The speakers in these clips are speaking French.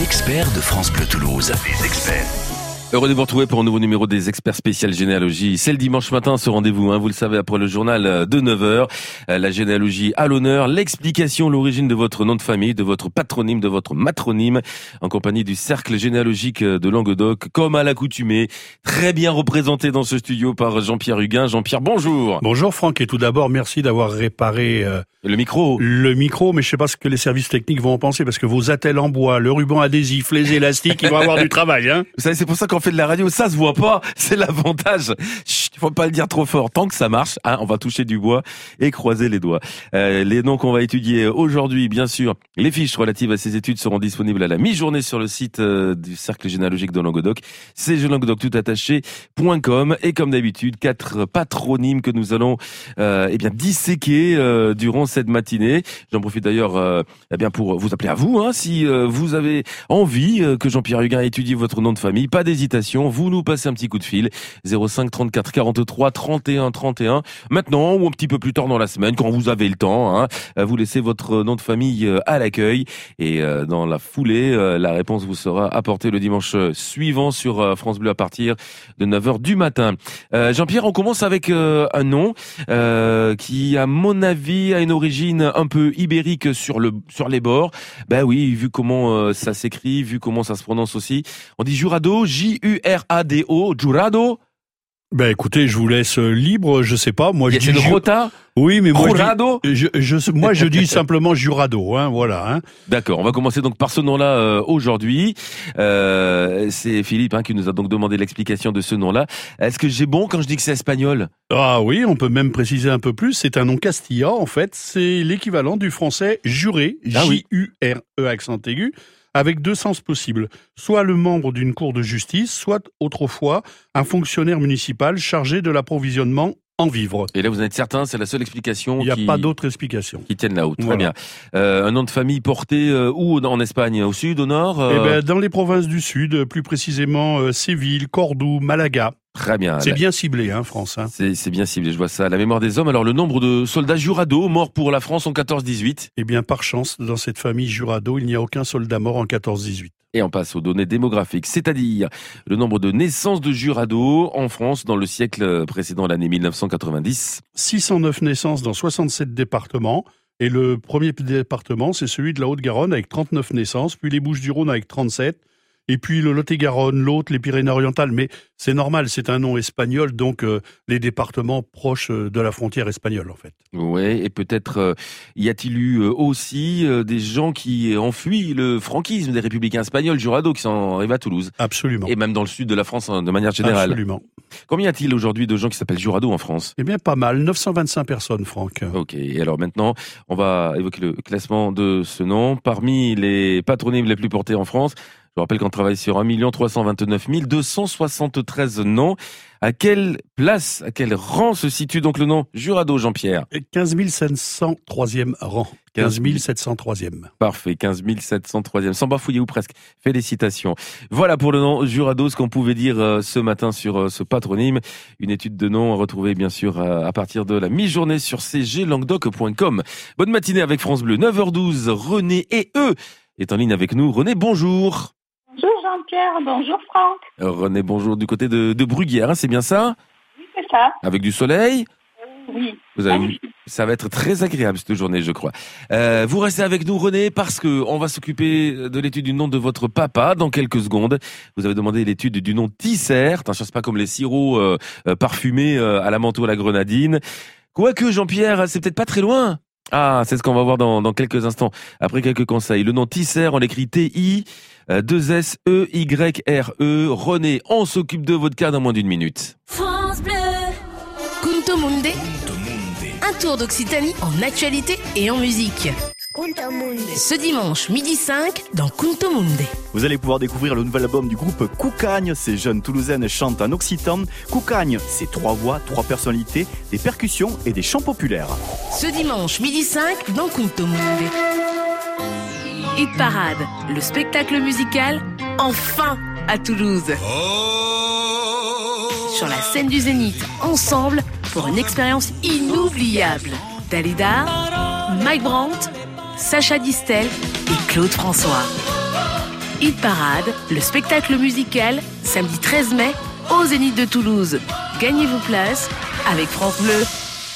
experts de France Bleu Toulouse. Les experts. Heureux de vous retrouver pour un nouveau numéro des experts spécial généalogie. C'est le dimanche matin ce rendez-vous, vous le savez, après le journal de 9h. La généalogie à l'honneur, l'explication, l'origine de votre nom de famille, de votre patronyme, de votre matronyme, en compagnie du cercle généalogique de Languedoc, comme à l'accoutumée, très bien représenté dans ce studio par Jean-Pierre Huguin. Jean-Pierre, bonjour. Bonjour Franck, et tout d'abord, merci d'avoir réparé le micro, mais je sais pas ce que les services techniques vont en penser, parce que vos attelles en bois, le ruban adhésif, les élastiques, ils vont avoir du travail, hein. Vous savez, c'est pour ça qu'on fait de la radio, ça se voit pas, c'est l'avantage. Chut, faut pas le dire trop fort. Tant que ça marche, on va toucher du bois et croiser les doigts. Les noms qu'on va étudier aujourd'hui, bien sûr, les fiches relatives à ces études seront disponibles à la mi-journée sur le site du Cercle généalogique de Languedoc, cglanguedoc.com, et comme d'habitude, 4 patronymes que nous allons disséquer durant cette matinée. J'en profite d'ailleurs pour vous appeler à vous, si vous avez envie que Jean-Pierre Huguin étudie votre nom de famille, pas d'hésitation, vous nous passez un petit coup de fil, 05 34 43 31 31, maintenant ou un petit peu plus tard dans la semaine, quand vous avez le temps, vous laissez votre nom de famille à l'accueil, et dans la foulée, la réponse vous sera apportée le dimanche suivant sur France Bleu à partir de 9h du matin. Jean-Pierre, on commence avec un nom qui, à mon avis, a une origine un peu ibérique sur les bords. Ben oui, vu comment ça s'écrit, vu comment ça se prononce aussi. On dit Jurado, J-U-R-A-D-O, Jurado. Ben écoutez, je vous laisse libre, je sais pas. Moi, je dis une rota. Oui, mais moi, Jurado. je dis simplement Jurado, voilà. D'accord, on va commencer donc par ce nom-là aujourd'hui. C'est Philippe qui nous a donc demandé l'explication de ce nom-là. Est-ce que j'ai bon quand je dis que c'est espagnol? Ah oui, on peut même préciser un peu plus. C'est un nom castillan, en fait. C'est l'équivalent du français juré, J-U-R-E accent aigu, avec 2 sens possibles. Soit le membre d'une cour de justice, soit autrefois un fonctionnaire municipal chargé de l'approvisionnement en vivres. Et là, vous en êtes certain, c'est la seule explication? Il n'y a pas d'autre explication. Qui tienne la haute. Très bien. Un nom de famille porté où en Espagne? Au sud, au nord? Dans les provinces du sud, plus précisément Séville, Cordoue, Malaga. Très bien. C'est bien ciblé, France. C'est bien ciblé, je vois ça. La mémoire des hommes. Alors, le nombre de soldats Jurado morts pour la France en 14-18? Eh bien, par chance, dans cette famille Jurado, il n'y a aucun soldat mort en 14-18. Et on passe aux données démographiques, c'est-à-dire le nombre de naissances de Jurado en France dans le siècle précédent l'année 1990. 609 naissances dans 67 départements. Et le premier département, c'est celui de la Haute-Garonne avec 39 naissances, puis les Bouches-du-Rhône avec 37. Et puis le Lot-et-Garonne, l'Aude, les Pyrénées-Orientales, mais c'est normal, c'est un nom espagnol, donc les départements proches de la frontière espagnole, en fait. Ouais, et peut-être y a-t-il eu aussi des gens qui ont fui le franquisme des républicains espagnols, Jurado, qui sont arrivés à Toulouse? Absolument. Et même dans le sud de la France, de manière générale. Absolument. Combien y a-t-il aujourd'hui de gens qui s'appellent Jurado en France? Eh bien, pas mal, 925 personnes, Franck. Ok, et alors maintenant, on va évoquer le classement de ce nom. Parmi les patronymes les plus portés en France, je vous rappelle qu'on travaille sur 1 329 273 noms. À quelle place, à quel rang se situe donc le nom Jurado, Jean-Pierre? 15 703e rang. 15 703e. Parfait, 15 703e. Sans bafouiller ou presque. Félicitations. Voilà pour le nom Jurado, ce qu'on pouvait dire ce matin sur ce patronyme. Une étude de nom à retrouver bien sûr à partir de la mi-journée sur cglanguedoc.com. Bonne matinée avec France Bleu. 9h12, René est en ligne avec nous. René, bonjour. Bonjour Jean-Pierre, bonjour Franck. René, bonjour du côté de Bruguière, c'est bien ça? Oui, c'est ça. Avec du soleil? Oui. Vous avez vu, ça va être très agréable cette journée, je crois. Vous restez avec nous, René, parce que on va s'occuper de l'étude du nom de votre papa dans quelques secondes. Vous avez demandé l'étude du nom Tisser. Attention, c'est pas comme les sirops parfumés à la menthe ou à la grenadine. Quoique, Jean-Pierre, c'est peut-être pas très loin. Ah, c'est ce qu'on va voir dans quelques instants, après quelques conseils. Le nom Tisser, on l'écrit T-I-2-S-E-Y-R-E. René, on s'occupe de votre cas dans moins d'une minute. France Bleu. Kunto Munde. Un tour d'Occitanie en actualité et en musique. Ce dimanche, midi 5, dans Kunto Munde. Vous allez pouvoir découvrir le nouvel album du groupe Koukagne. Ces jeunes Toulousaines chantent en occitan. Koukagne, c'est 3 voix, 3 personnalités, des percussions et des chants populaires. Ce dimanche, midi 5, dans Kunto Munde. Hit Parade, le spectacle musical, enfin à Toulouse. Sur la scène du Zénith, ensemble, pour une expérience inoubliable. Dalida, Mike Brandt, Sacha Distel et Claude François. Hit Parade, le spectacle musical, samedi 13 mai, au Zénith de Toulouse. Gagnez vos places avec France Bleu.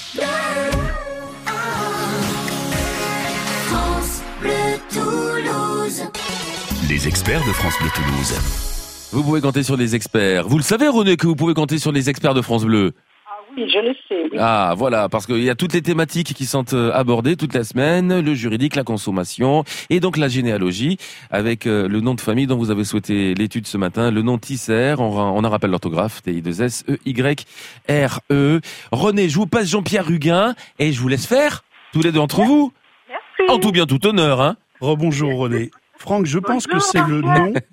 France Bleu Toulouse. Les experts de France Bleu Toulouse. Vous pouvez compter sur les experts. Vous le savez, René, que vous pouvez compter sur les experts de France Bleu? Oui, je le sais. Oui. Ah, voilà, parce qu'il y a toutes les thématiques qui sont abordées toute la semaine, le juridique, la consommation et donc la généalogie avec le nom de famille dont vous avez souhaité l'étude ce matin, le nom Tisser, on en rappelle l'orthographe, T-I-2-S-E-Y-R-E. René, je vous passe Jean-Pierre Huguin et je vous laisse faire, tous les deux entre vous. Merci. En tout bien, tout honneur, hein. Rebonjour René. Franck, je pense que c'est le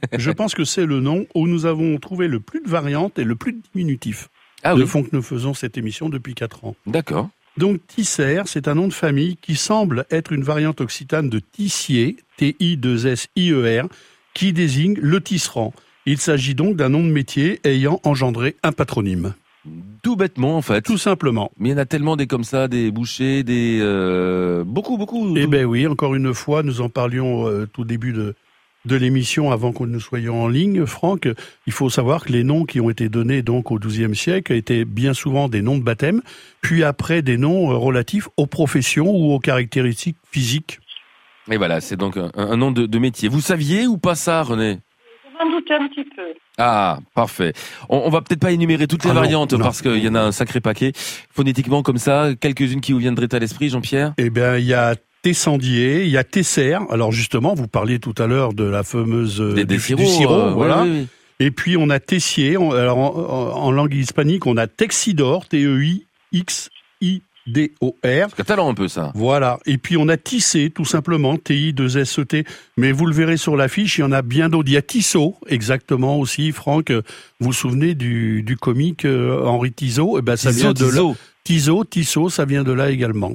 nom où nous avons trouvé le plus de variantes et le plus de diminutifs. Ah de oui, fond que nous faisons cette émission depuis 4 ans. d'accord. Donc Tisser, c'est un nom de famille qui semble être une variante occitane de tissier, T-I-2-S-I-E-R, qui désigne le tisserand. Il s'agit donc d'un nom de métier ayant engendré un patronyme. Tout bêtement, en fait. Tout simplement. Mais il y en a tellement des comme ça, des bouchers, des... beaucoup. Eh ben oui, encore une fois, nous en parlions tout début de l'émission avant que nous soyons en ligne, Franck. Il faut savoir que les noms qui ont été donnés donc au XIIe siècle étaient bien souvent des noms de baptême, puis après des noms relatifs aux professions ou aux caractéristiques physiques. Et voilà, c'est donc un nom de métier. Vous saviez ou pas ça, René? Je m'en doutais un petit peu. Ah, parfait. On va peut-être pas énumérer toutes les variantes non. parce qu'il y en a un sacré paquet. Phonétiquement comme ça, quelques-unes qui vous viendraient à l'esprit, Jean-Pierre? Eh bien, il y a Tessandier, il y a Tesser. Alors justement, vous parliez tout à l'heure de la fameuse Des du sirops, sirop, voilà. oui. Et puis on a Tessier. Alors en langue hispanique, on a Texidor, T-E-I-X-I-D-O-R. Catalan un peu ça. Voilà. Et puis on a Tissé, tout simplement, T-I-2-S-E-T. Mais vous le verrez sur l'affiche, il y en a bien d'autres. Il y a Tissot, exactement aussi, Franck. Vous vous souvenez du comique Henri Tissot? Eh ben ça vient de là. Tissot, ça vient de là également.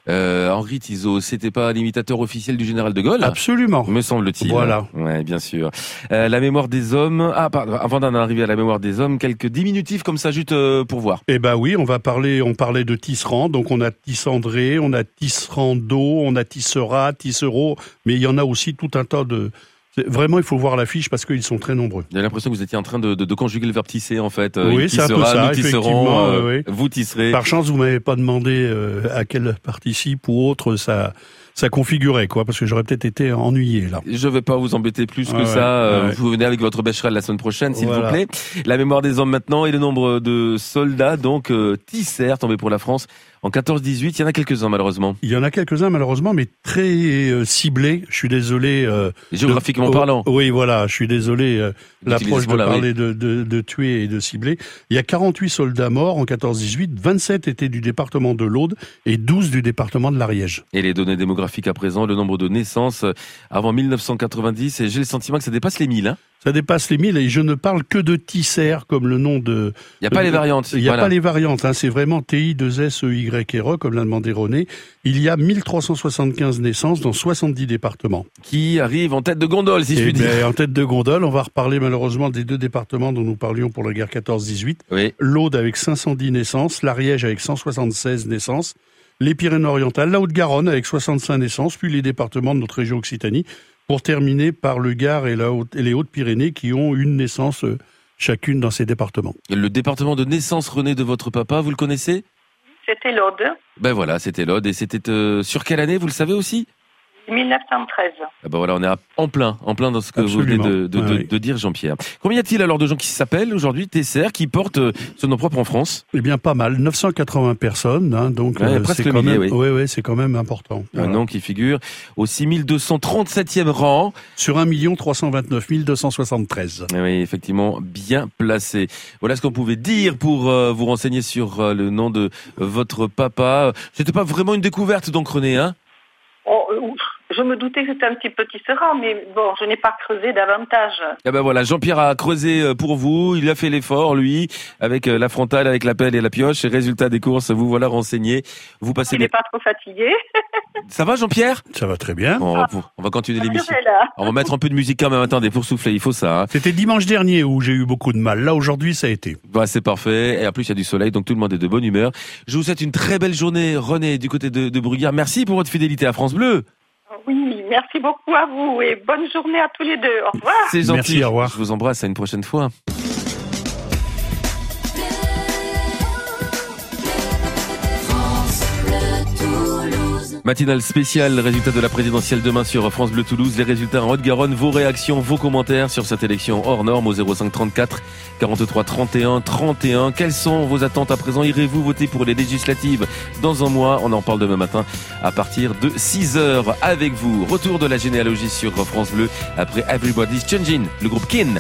Henri Tissot, c'était pas l'imitateur officiel du général de Gaulle? Absolument. Me semble-t-il. Voilà. Ouais, bien sûr. La mémoire des hommes. Ah, pardon, avant d'en arriver à la mémoire des hommes, quelques diminutifs comme ça, juste pour voir. Eh ben oui, on parlait de tisserand, donc on a tissandré, on a tisserando, on a tissera, tissereau, mais il y en a aussi tout un tas de... Vraiment, il faut voir l'affiche parce qu'ils sont très nombreux. J'ai l'impression que vous étiez en train de conjuguer le verbe tisser, en fait. Oui, Il c'est un peu tissera, ça, nous tisserons, effectivement, oui. vous tisserez. Par chance, vous m'avez pas demandé à quel participe ou autre ça configurait, quoi, parce que j'aurais peut-être été ennuyé, là. Je vais pas vous embêter plus que Ouais, ça. ouais. Vous venez avec votre Becherel la semaine prochaine, s'il Voilà. vous plaît. La mémoire des hommes maintenant et le nombre de soldats, donc Tisser, tombé pour la France en 14-18. Il y en a quelques-uns, malheureusement. Il y en a quelques-uns, malheureusement, mais très ciblés. Je suis désolé. Géographiquement parlant. Oui, voilà, je suis désolé. L'approche de voilà, parler de tuer et de cibler. Il y a 48 soldats morts en 14-18, 27 étaient du département de l'Aude et 12 du département de l'Ariège. Et les données démographiques à présent, le nombre de naissances avant 1990, et j'ai le sentiment que ça dépasse les 1000. Hein. Ça dépasse les 1000 et je ne parle que de Tisser comme le nom de... Il n'y a pas les variantes. Il n'y a voilà. pas les variantes, hein, c'est vraiment TI2SEYRE comme l'a demandé René. Il y a 1375 naissances dans 70 départements. Qui arrive en tête de gondole, si je Et puis dire. en tête de gondole, on va reparler malheureusement des 2 départements dont nous parlions pour la guerre 14-18. Oui. L'Aude avec 510 naissances, l'Ariège avec 176 naissances, les Pyrénées-Orientales, la Haute-Garonne avec 65 naissances, puis les départements de notre région Occitanie, pour terminer par le Gard et les Hautes-Pyrénées qui ont une naissance chacune dans ces départements. Le département de naissance, René, de votre papa, vous le connaissez? C'était l'Aude, Ben voilà, c'était l'Aude. Et c'était sur quelle année, vous le savez aussi? 1913. Ah ben voilà, on est en plein dans ce que Absolument. vous venez de dire, Jean-Pierre. Combien y a-t-il alors de gens qui s'appellent aujourd'hui Tesser, qui portent ce nom propre en France? Eh bien, pas mal, 980 personnes, hein, donc Ouais, presque c'est le quand millier, même, oui. ouais, c'est quand même important. Un nom qui figure au 6237e rang. Sur 1 329 273. Oui, effectivement, bien placé. Voilà ce qu'on pouvait dire pour vous renseigner sur le nom de votre papa. C'était pas vraiment une découverte, donc, René, hein? Je me doutais que c'était un petit peu tisserand, mais bon, je n'ai pas creusé davantage. Eh ben voilà, Jean-Pierre a creusé pour vous, il a fait l'effort, lui, avec la frontale, avec la pelle et la pioche. Et résultat des courses, vous voilà renseigné. Vous passez Il n'est pas trop fatigué. Ça va, Jean-Pierre? Ça va très bien. Bon, on va continuer l'émission. Je vais là. On va mettre un peu de musique quand même. Attendez, pour souffler, il faut ça. Hein. C'était dimanche dernier où j'ai eu beaucoup de mal. Là, aujourd'hui, ça a été. Bah, c'est parfait. Et en plus, il y a du soleil, donc tout le monde est de bonne humeur. Je vous souhaite une très belle journée, René, du côté de Brugard. Merci pour votre fidélité à France Bleu. Oui, merci beaucoup à vous et bonne journée à tous les deux. Au revoir. C'est gentil. Merci, au revoir. Je vous embrasse, à une prochaine fois. Matinale spéciale, résultat de la présidentielle demain sur France Bleu Toulouse. Les résultats en Haute-Garonne, vos réactions, vos commentaires sur cette élection hors norme au 05 34 43 31 31. Quelles sont vos attentes à présent? Irez-vous voter pour les législatives dans un mois? On en parle demain matin à partir de 6h avec vous. Retour de la généalogie sur France Bleu après Everybody's Changing, le groupe Kin.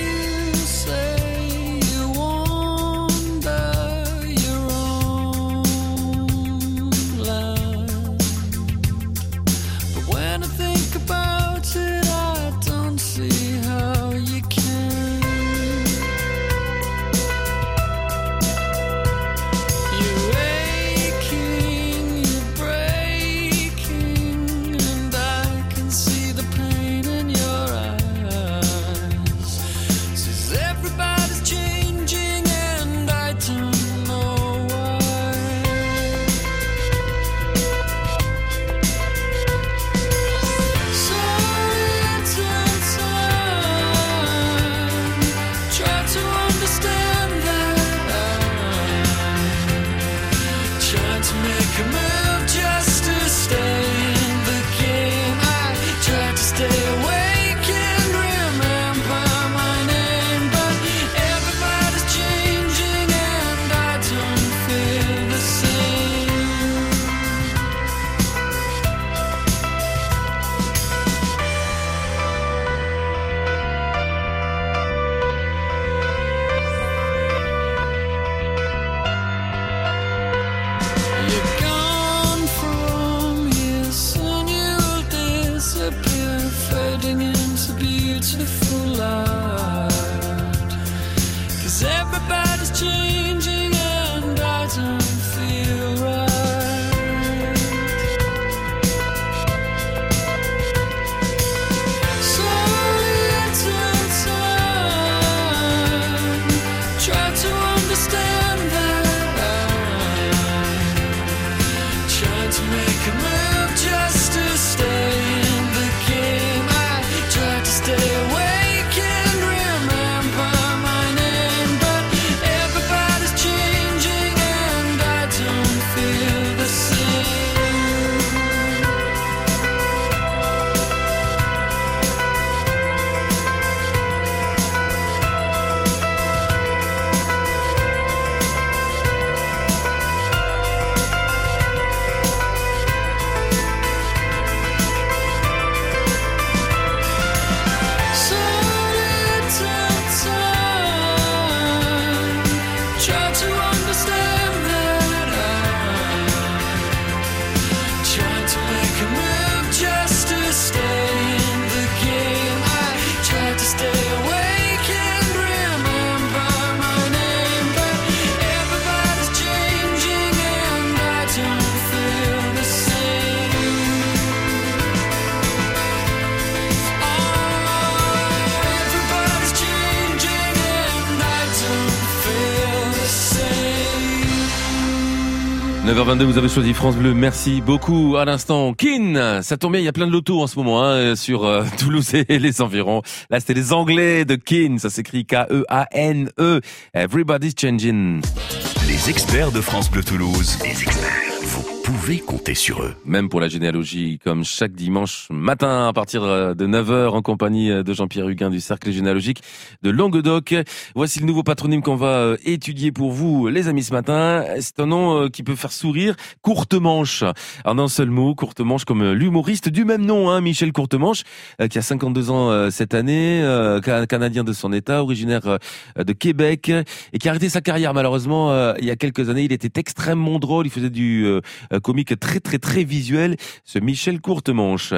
« 9h22, vous avez choisi France Bleu, merci beaucoup. À l'instant, Kin, ça tombe bien, il y a plein de lotos en ce moment sur Toulouse et les environs. Là, c'était les Anglais de Kin, ça s'écrit K-E-A-N-E. Everybody's Changing. Les experts de France Bleu Toulouse. Les experts, vous pouvez compter sur eux. Même pour la généalogie, comme chaque dimanche matin à partir de 9h en compagnie de Jean-Pierre Huguin du Cercle généalogique de Languedoc. Voici le nouveau patronyme qu'on va étudier pour vous, les amis, ce matin. C'est un nom qui peut faire sourire, Courtemanche. Alors d'un seul mot, Courtemanche comme l'humoriste du même nom, Michel Courtemanche, qui a 52 ans cette année, canadien de son état, originaire de Québec, et qui a arrêté sa carrière malheureusement il y a quelques années. Il était extrêmement drôle, il faisait du comique très très très visuel, ce Michel Courtemanche.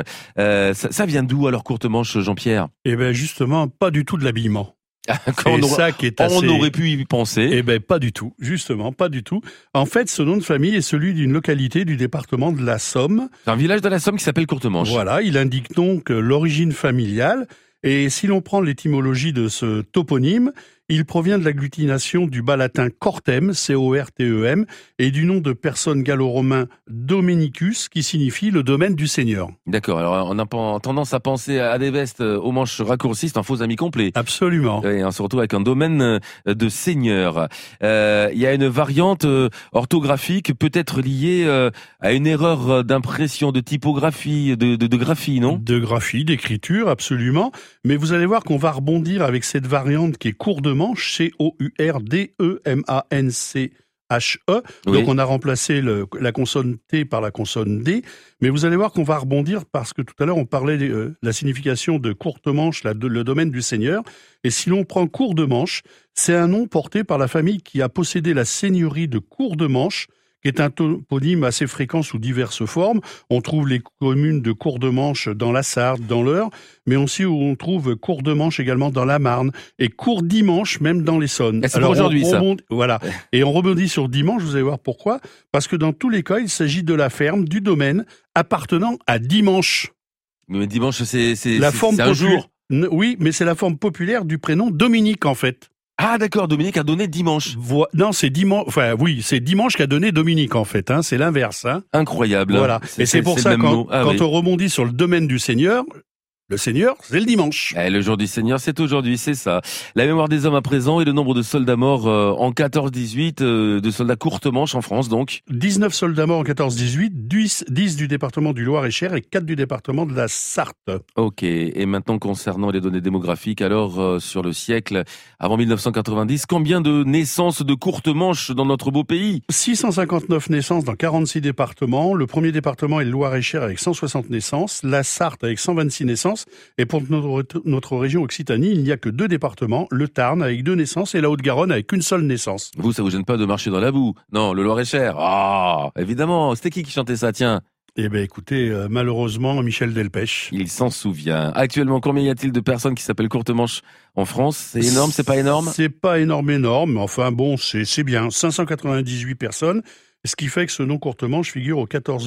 Ça vient d'où alors Courtemanche, Jean-Pierre? Eh ben justement, pas du tout de l'habillement. Ça qui est assez... On aurait pu y penser. Eh ben pas du tout, justement, pas du tout. En fait, ce nom de famille est celui d'une localité du département de la Somme. C'est un village de la Somme qui s'appelle Courtemanche. Voilà, il indique donc l'origine familiale. Et si l'on prend l'étymologie de ce toponyme, Il provient de l'agglutination du bas latin cortem, C-O-R-T-E-M, et du nom de personne gallo-romain Dominicus, qui signifie le domaine du Seigneur. D'accord, alors on a tendance à penser à des vestes aux manches raccourcies, c'est un faux ami complet. Absolument. Et on se retrouve avec un domaine de seigneur. Il y a une variante orthographique peut-être liée à une erreur d'impression, de typographie, de graphie, non ? De graphie, d'écriture, absolument. Mais vous allez voir qu'on va rebondir avec cette variante qui est court-de-manche, C-O-U-R-D-E-M-A-N-C-H-E. Oui. Donc on a remplacé la consonne T par la consonne D. Mais vous allez voir qu'on va rebondir parce que tout à l'heure on parlait de la signification de courte manche, le domaine du seigneur. Et si l'on prend Cour-de-Manche, c'est un nom porté par la famille qui a possédé la seigneurie de Cour-de-Manche, qui est un toponyme assez fréquent sous diverses formes. On trouve les communes de Cour-de-Manche dans la Sarthe, dans l'Eure, mais aussi où on trouve Cour-de-Manche également dans la Marne, et Cour-Dimanche même dans l'Essonne. C'est pour aujourd'hui, ça. Voilà. Et on rebondit sur dimanche, vous allez voir pourquoi. Parce que dans tous les cas, il s'agit de la ferme, du domaine, appartenant à Dimanche. Mais dimanche, c'est un jour. Oui, mais c'est la forme populaire du prénom Dominique, en fait. Ah d'accord, Dominique a donné dimanche. Non, c'est dimanche. Enfin, oui, c'est dimanche qu'a donné Dominique en fait. C'est l'inverse. Incroyable. Voilà. Et c'est pour ça quand on rebondit sur le domaine du Seigneur. Le Seigneur, c'est le dimanche. Le jour du Seigneur, c'est aujourd'hui, c'est ça. La mémoire des hommes à présent et le nombre de soldats morts en 14-18, de soldats courte manche en France donc. 19 soldats morts en 14-18, 10 du département du Loir-et-Cher et 4 du département de la Sarthe. Ok, et maintenant concernant les données démographiques, alors sur le siècle, avant 1990, combien de naissances de courte manche dans notre beau pays ? 659 naissances dans 46 départements. Le premier département est le Loir-et-Cher avec 160 naissances, la Sarthe avec 126 naissances. Et pour notre région Occitanie, il n'y a que 2 départements, le Tarn avec 2 naissances et la Haute-Garonne avec une seule naissance. Vous, ça vous gêne pas de marcher dans la boue ? Non, le Loir-et-Cher. Ah, évidemment. C'était qui chantait ça, tiens ? Eh bien écoutez, malheureusement, Michel Delpech. Il s'en souvient. Actuellement, combien y a-t-il de personnes qui s'appellent courte manche en France ? C'est énorme, c'est pas énorme ? C'est pas énorme, mais enfin bon, c'est bien. 598 personnes. Ce qui fait que ce nom courte manche figure au 14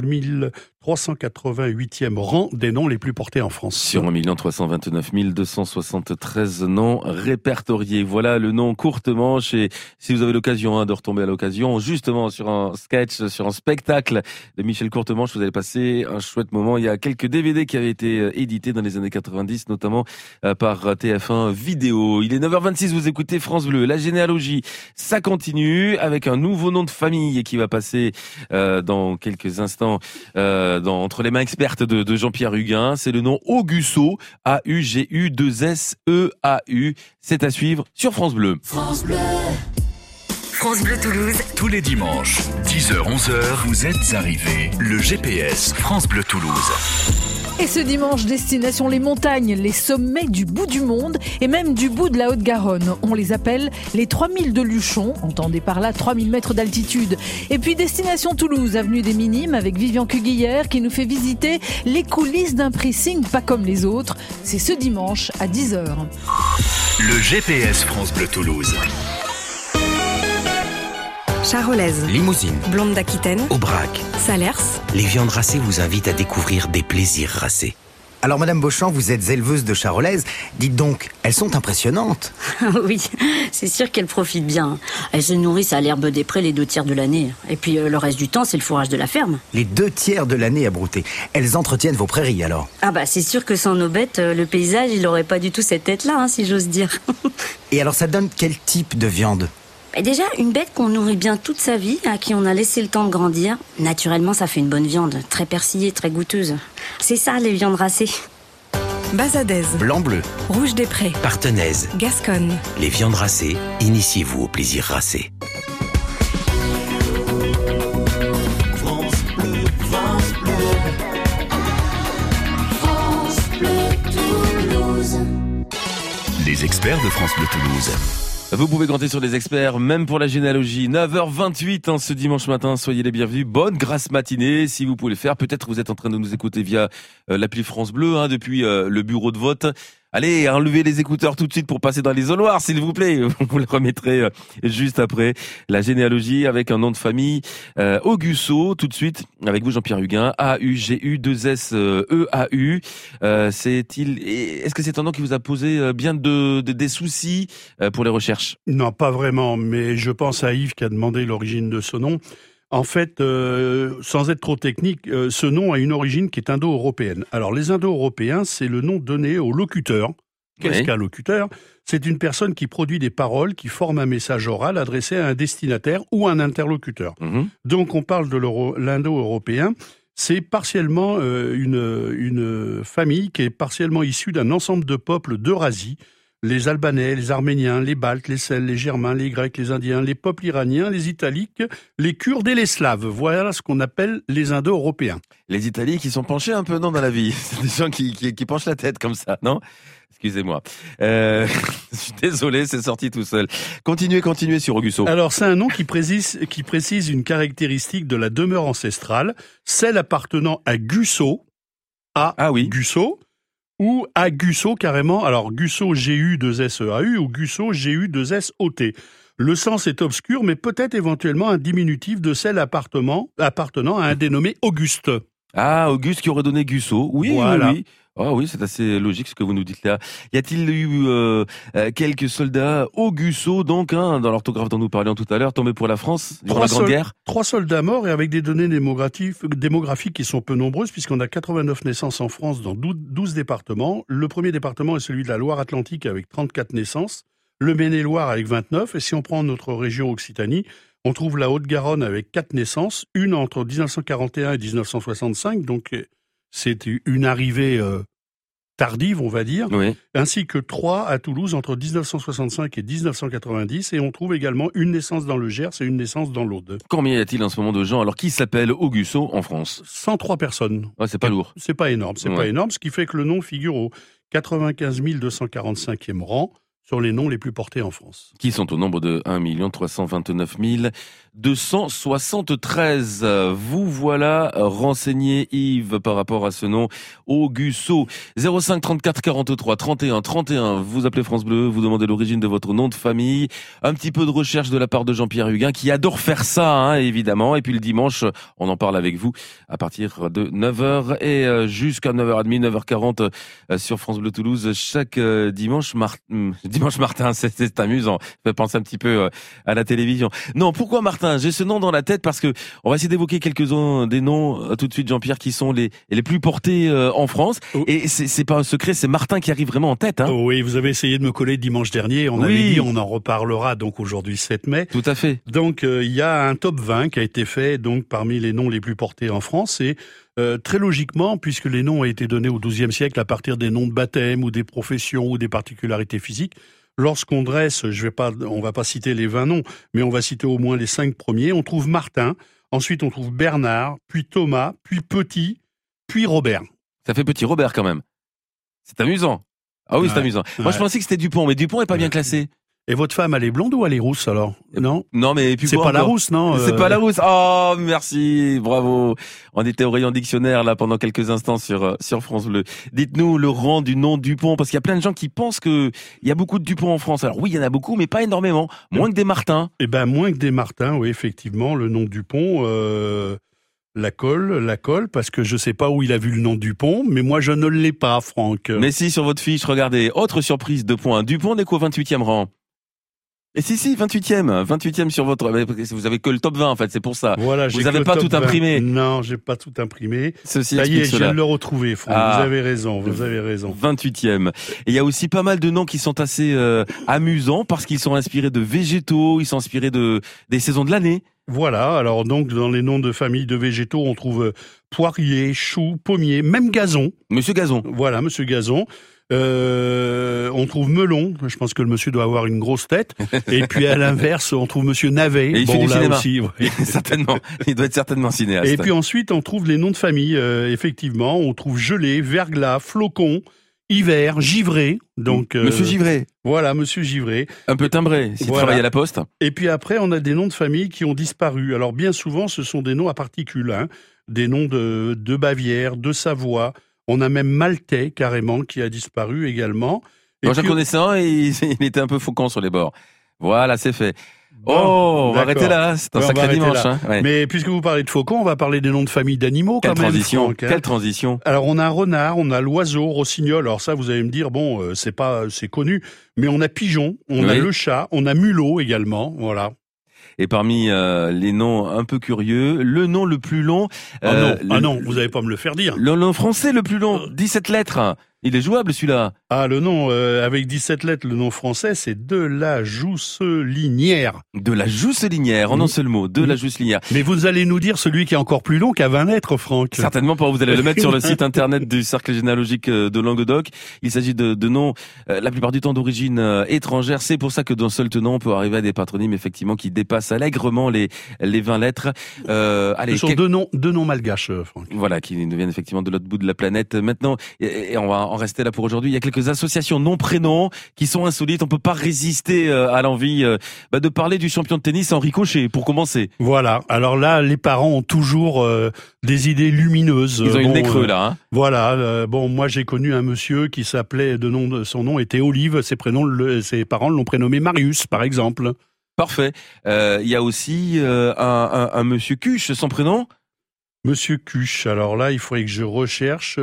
388e rang des noms les plus portés en France. Sur 1 329 273 noms répertoriés. Voilà le nom courte manche. Et si vous avez l'occasion de retomber à l'occasion, justement sur un sketch, sur un spectacle de Michel Courtemanche, vous allez passer un chouette moment. Il y a quelques DVD qui avaient été édités dans les années 90, notamment par TF1 Vidéo. Il est 9h26, vous écoutez France Bleu. La généalogie, ça continue avec un nouveau nom de famille qui va passer dans quelques instants entre les mains expertes de Jean-Pierre Huguin. C'est le nom Augusso, A-U-G-U-2-S-E-A-U. C'est à suivre sur France Bleu. France Bleu. France Bleu Toulouse. Tous les dimanches, 10h-11h, vous êtes arrivés. Le GPS France Bleu Toulouse. Et ce dimanche, destination les montagnes, les sommets du bout du monde et même du bout de la Haute-Garonne. On les appelle les 3000 de Luchon, entendez par là 3000 mètres d'altitude. Et puis destination Toulouse, avenue des Minimes avec Vivian Cuguillère qui nous fait visiter les coulisses d'un pressing pas comme les autres. C'est ce dimanche à 10h. Le GPS France Bleu Toulouse. Charolaise, Limousine, Blonde d'Aquitaine, Aubrac, Salers. les viandes racées vous invitent à découvrir des plaisirs racés. Alors Madame Beauchamp, vous êtes éleveuse de charolaises. Dites donc, elles sont impressionnantes. Oui, c'est sûr qu'elles profitent bien. Elles se nourrissent à l'herbe des prés les 2 tiers de l'année. Et puis le reste du temps, c'est le fourrage de la ferme. Les 2 tiers de l'année à brouter. Elles entretiennent vos prairies alors. Ah bah c'est sûr que sans nos bêtes, le paysage, il aurait pas du tout cette tête-là, si j'ose dire. Et alors ça donne quel type de viande ? Déjà, une bête qu'on nourrit bien toute sa vie, à qui on a laissé le temps de grandir, naturellement, ça fait une bonne viande, très persillée, très goûteuse. C'est ça, les viandes racées. Bazadaise, Blanc-bleu, Rouge des Prés, Partenaise, Gasconne. les viandes racées, initiez-vous au plaisir racé. Les experts de France Bleu Toulouse. Vous pouvez compter sur les experts, même pour la généalogie. 9h28 ce dimanche matin, soyez les bienvenus. Bonne grasse matinée, si vous pouvez le faire. Peut-être vous êtes en train de nous écouter via l'appli France Bleu, depuis le bureau de vote. Allez, enlevez les écouteurs tout de suite pour passer dans l'isoloir, s'il vous plaît. Vous les remettrez juste après la généalogie avec un nom de famille. Augusso, tout de suite, avec vous Jean-Pierre Huguin. A-U-G-U-2-S-E-A-U. Est-ce que c'est un nom qui vous a posé bien des soucis pour les recherches? Non, pas vraiment, mais je pense à Yves qui a demandé l'origine de ce nom. En fait, sans être trop technique, ce nom a une origine qui est indo-européenne. Alors, les indo-européens, c'est le nom donné au locuteur. Qu'est-ce qu'un locuteur ? C'est une personne qui produit des paroles, qui forme un message oral adressé à un destinataire ou un interlocuteur. Donc, on parle de l'indo-européen. C'est partiellement une famille qui est partiellement issue d'un ensemble de peuples d'Eurasie. Les Albanais, les Arméniens, les Baltes, les Celles, les Germains, les Grecs, les Indiens, les peuples iraniens, les Italiques, les Kurdes et les Slaves. Voilà ce qu'on appelle les Indo-Européens. Les Italiques, ils sont penchés un peu, non, dans la vie. C'est des gens qui penchent la tête comme ça, non ? Excusez-moi. Je suis désolé, c'est sorti tout seul. Continuez sur Augusso. Alors, c'est un nom qui précise une caractéristique de la demeure ancestrale, celle appartenant à Gusso, Gusso, ou à Gusso carrément. Alors, Gusso, G-U-2-S-E-A-U, ou Gusso, G-U-2-S-O-T. Le sens est obscur, mais peut-être éventuellement un diminutif de celle appartenant à un dénommé Auguste. Ah, Auguste qui aurait donné Gusso. Oui, voilà. Oui. Ah oui, c'est assez logique ce que vous nous dites là. Y a-t-il eu quelques soldats Augusso, donc, dans l'orthographe dont nous parlions tout à l'heure, tombés pour la France durant la Grande Guerre? 3 soldats morts et avec des données démographiques qui sont peu nombreuses, puisqu'on a 89 naissances en France dans 12 départements. Le premier département est celui de la Loire-Atlantique avec 34 naissances, le Maine-et-Loire avec 29, et si on prend notre région Occitanie, on trouve la Haute-Garonne avec 4 naissances, une entre 1941 et 1965, donc c'est une arrivée tardive, on va dire, oui. Ainsi que 3 à Toulouse entre 1965 et 1990, et on trouve également une naissance dans le Gers et une naissance dans l'Aude. Combien y a-t-il en ce moment de gens alors qui s'appellent Augusso en France? 103 personnes. Ouais, c'est pas lourd. C'est pas énorme, pas énorme, ce qui fait que le nom figure au 95 245e rang sur les noms les plus portés en France. Qui sont au nombre de 1 329 273. Vous voilà renseigné, Yves, par rapport à ce nom, Augusso. 05 34 43 31 31. Vous appelez France Bleu, vous demandez l'origine de votre nom de famille. Un petit peu de recherche de la part de Jean-Pierre Huguin, qui adore faire ça, évidemment. Et puis le dimanche, on en parle avec vous à partir de 9h et jusqu'à 9h30, 9h40 sur France Bleu Toulouse. Chaque dimanche Martin, c'est amusant. Ça fait penser un petit peu à la télévision. Non, pourquoi Martin? J'ai ce nom dans la tête parce que on va essayer d'évoquer quelques-uns des noms tout de suite, Jean-Pierre, qui sont les plus portés en France. Oh. Et c'est pas un secret, c'est Martin qui arrive vraiment en tête. Oh oui, vous avez essayé de me coller dimanche dernier. On avait dit on en reparlera donc aujourd'hui 7 mai. Tout à fait. Donc il y a un top 20 qui a été fait donc parmi les noms les plus portés en France et très logiquement, puisque les noms ont été donnés au XIIe siècle à partir des noms de baptême ou des professions ou des particularités physiques, lorsqu'on dresse, on va pas citer les 20 noms, mais on va citer au moins les 5 premiers, on trouve Martin, ensuite on trouve Bernard, puis Thomas, puis Petit, puis Robert. Ça fait Petit Robert quand même. C'est amusant. Ah oui, c'est amusant. Moi je pensais que c'était Dupont, mais Dupont est pas bien classé. Et votre femme, elle est blonde ou elle est rousse alors? Non. Non, mais puis c'est pas la rousse, non? C'est pas la rousse. Oh, merci, bravo. On était au rayon dictionnaire là pendant quelques instants sur France Bleu. Dites-nous le rang du nom Dupont, parce qu'il y a plein de gens qui pensent que il y a beaucoup de Dupont en France. Alors oui, il y en a beaucoup, mais pas énormément. Moins que des Martins. Eh ben moins que des Martins, oui, effectivement, le nom Dupont. La colle, parce que je sais pas où il a vu le nom Dupont, mais moi je ne l'ai pas, Franck. Mais si, sur votre fiche, regardez, autre surprise, 2 points. Dupont n'est qu'au 28e rang. Et si, 28e sur votre, vous avez que le top 20, en fait, c'est pour ça. Voilà, vous avez pas tout 20. imprimé. Non, j'ai pas tout imprimé. Ceci ça y est, je viens cela. de le retrouver, Franck. Vous avez raison. 28e. Et il y a aussi pas mal de noms qui sont assez amusants parce qu'ils sont inspirés de végétaux, ils sont inspirés des saisons de l'année. Voilà, alors donc dans les noms de famille de végétaux, on trouve poirier, chou, pommier, même gazon. Monsieur Gazon. Voilà, Monsieur Gazon. On trouve melon. Je pense que le monsieur doit avoir une grosse tête. Et puis à l'inverse, on trouve monsieur Navet. Et il fait du cinéma. Aussi, ouais. Certainement. Il doit être certainement cinéaste. Et puis ensuite, on trouve les noms de famille. Effectivement, on trouve gelé, verglas, flocon, hiver, givré. Donc Monsieur Givré. Voilà, Monsieur Givré. Un peu timbré, s'il travaille à la Poste. Et puis après, on a des noms de famille qui ont disparu. Alors bien souvent, ce sont des noms à particules, des noms de Bavière, de Savoie. On a même Maltais, carrément, qui a disparu également. Moi, j'en connaissais un et il était un peu faucon sur les bords. Voilà, c'est fait. Bon, on va arrêter là. C'est un sacré dimanche. Hein. Ouais. Mais puisque vous parlez de faucons, on va parler des noms de famille d'animaux quand même. Quelle transition. Alors, on a un renard, on a l'oiseau, rossignol. Alors ça, vous allez me dire, bon, c'est connu. Mais on a pigeon, on a le chat, on a mulot également. Voilà. Et parmi les noms un peu curieux, le nom le plus long... non, vous n'allez pas me le faire dire. Le nom français le plus long, 17 lettres. Il est jouable celui-là. Ah, le nom avec 17 lettres, le nom français, c'est de la Jousselinière. De la Jousselinière, en un seul mot, de la Jousselinière. Mais vous allez nous dire celui qui est encore plus long qu'à 20 lettres, Franck. Certainement pas, vous allez le mettre sur le site internet du Cercle généalogique de Languedoc. Il s'agit de noms, la plupart du temps d'origine étrangère. C'est pour ça que d'un seul tenant, on peut arriver à des patronymes, effectivement, qui dépassent allègrement les 20 lettres. Allez, ce sont deux noms malgaches, Franck. Voilà, qui nous viennent effectivement de l'autre bout de la planète. Maintenant, et on va en rester là pour aujourd'hui. Il y a quelques associations nom-prénom qui sont insolites. On peut pas résister à l'envie de parler du champion de tennis Henri Cochet, pour commencer. Voilà. Alors là, les parents ont toujours des idées lumineuses. Ils ont une nez creux là. Hein. Voilà. Moi j'ai connu un monsieur qui s'appelait, son nom était Olive. Ses parents l'ont prénommé Marius, par exemple. Parfait. Il y a aussi un monsieur Cuche, son prénom. Monsieur Cuche. Alors là, il faudrait que je recherche.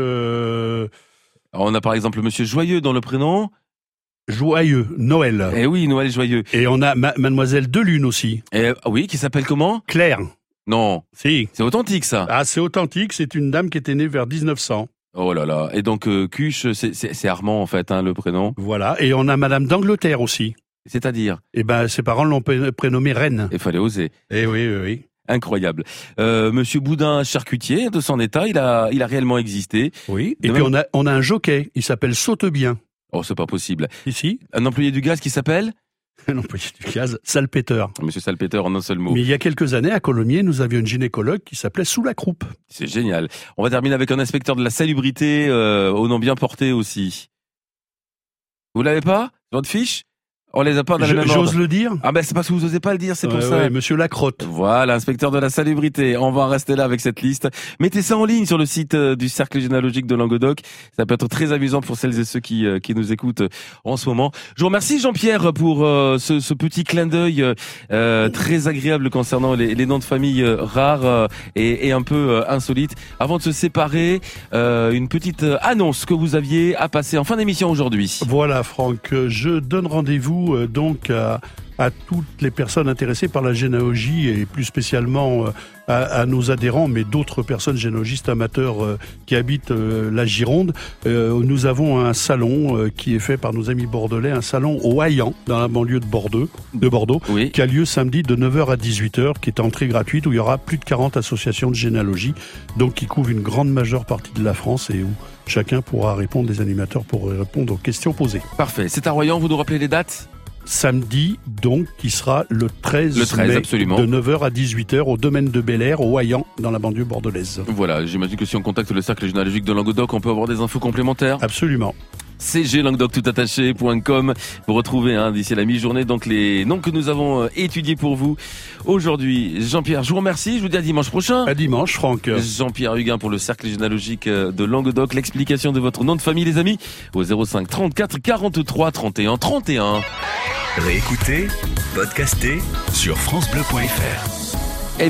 Alors on a par exemple Monsieur Joyeux dans le prénom. Joyeux, Noël. Eh oui, Noël Joyeux. Et on a Mademoiselle Delune aussi. Oui, qui s'appelle comment ? Claire. Non. Si. C'est authentique ça. Ah, c'est authentique, c'est une dame qui était née vers 1900. Oh là là. Et donc Cuche, c'est Armand en fait, le prénom. Voilà. Et on a Madame d'Angleterre aussi. C'est-à-dire ? Eh ben, ses parents l'ont prénommée Reine. Il fallait oser. Eh oui. Incroyable. Monsieur Boudin, charcutier de son état, il a réellement existé. Oui. Et puis on a un jockey, il s'appelle Saute-Bien. Oh, c'est pas possible. Ici. Un employé du gaz qui s'appelle ? Un employé du gaz, Salpêteur. Monsieur Salpêteur en un seul mot. Mais il y a quelques années, à Colomiers, nous avions une gynécologue qui s'appelait Sous la Croupe. C'est génial. On va terminer avec un inspecteur de la salubrité au nom bien porté aussi. Vous l'avez pas ? Votre fiche ? On les a pas dans le même ordre. J'ose le dire. Ah ben c'est parce que vous osez pas le dire, c'est pour ça. Ouais, Monsieur Lacrotte. Voilà, inspecteur de la salubrité. On va en rester là avec cette liste. Mettez ça en ligne sur le site du Cercle généalogique de Languedoc. Ça peut être très amusant pour celles et ceux qui nous écoutent en ce moment. Je vous remercie Jean-Pierre pour ce petit clin d'œil très agréable concernant les noms de famille rares et un peu insolites. Avant de se séparer, une petite annonce que vous aviez à passer en fin d'émission aujourd'hui. Voilà Franck, je donne rendez-vous donc à toutes les personnes intéressées par la généalogie et plus spécialement à nos adhérents, mais d'autres personnes généalogistes amateurs qui habitent la Gironde. Nous avons un salon qui est fait par nos amis bordelais, un salon au Haillan, dans la banlieue de Bordeaux, oui. Qui a lieu samedi de 9h à 18h, qui est entrée gratuite, où il y aura plus de 40 associations de généalogie, donc qui couvrent une grande majeure partie de la France et où chacun pourra répondre, des animateurs pourront répondre aux questions posées. Parfait. C'est à Royan, vous nous rappelez les dates ? Samedi, donc, qui sera le 13 mai, absolument. De 9h à 18h au domaine de Bel-Air, au Haillan, dans la banlieue bordelaise. Voilà, j'imagine que si on contacte le Cercle généalogique de Languedoc, on peut avoir des infos complémentaires. Absolument. cglanguedoctoutattaché.com. Vous retrouvez d'ici à la mi-journée donc les noms que nous avons étudiés pour vous aujourd'hui. Jean-Pierre, je vous remercie. Je vous dis à dimanche prochain. À dimanche, Franck. Jean-Pierre Huguin pour le Cercle généalogique de Languedoc. L'explication de votre nom de famille, les amis, au 05 34 43 31 31. Réécoutez, podcastez sur francebleu.fr.